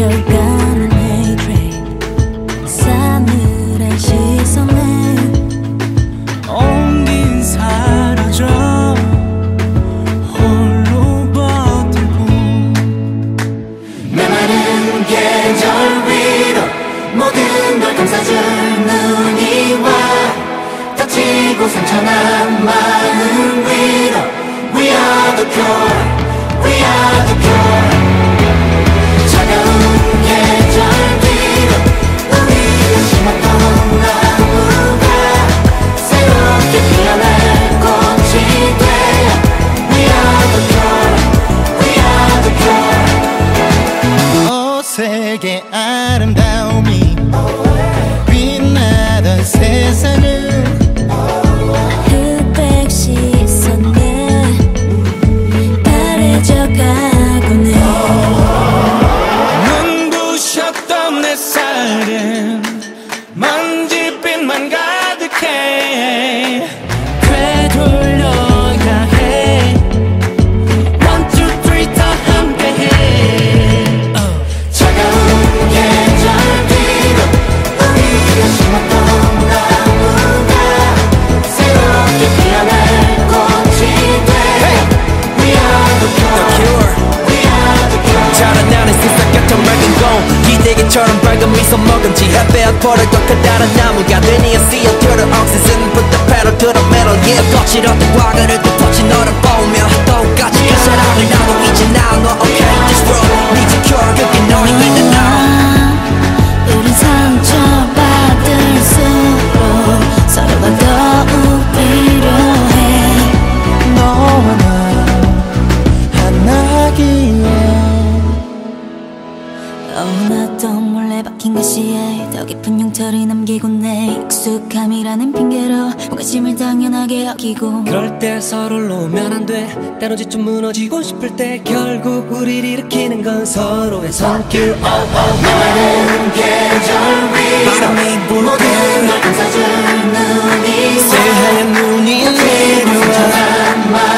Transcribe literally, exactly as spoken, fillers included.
스쳐가는 hatred 싸늘한 시선에 온긴 사라져 홀로 버티고 메마른 계절 위로 모든 걸 감싸줄 눈이 와 다치고 상처난 마음 위로 We are the cure, we are the cure 차가운 계절 뒤로 우리가 심었던 나무가 새롭게 피어날 꽃이 되어 We are the cure, we are the cure 어색의 아름다움이 빛나던 세상을 흑백 시선에 바래져가곤 해 눈부셨던 햇살은 먼지빛만 가득해 되돌려야 해 One, two, three 다 함께해 차가운 계절 뒤로 우리가 심었던 나무가 새롭게 피어날 꽃이 되어 We are the cure, we are the cure 자라나는 세상 같은 맑은 공 기대기처럼 밝은 미소 머금지 햇볕 보를 더 커다란 나무가 되니 씨 오 투를 oxygen put the pedal to the metal yeah 거칠었던 과거를 또 터치 너를 보며 똑같이 그 사랑을 나도 이제 now 너 okay this world needs a cure 그게 너의 in the now 우린 상처받을수록 서로가 더욱 필요해 너와 나 하나기에 어느덧 몰래 박힌 가시에 더 깊은 용처를 남기고 내 익숙함이라는 핑계로 호기심을 당연하게 여기고 그럴 때 서로를 놓으면 안돼 때론 지쳐 무너지고 싶을 때 결국 우리를 일으키는 건 서로의 손길 oh, oh, 메마른 계절 위로 바람이 불고 모든 걸 감싸줄 눈이 와 새하얀 눈이 내려와 상처난 마음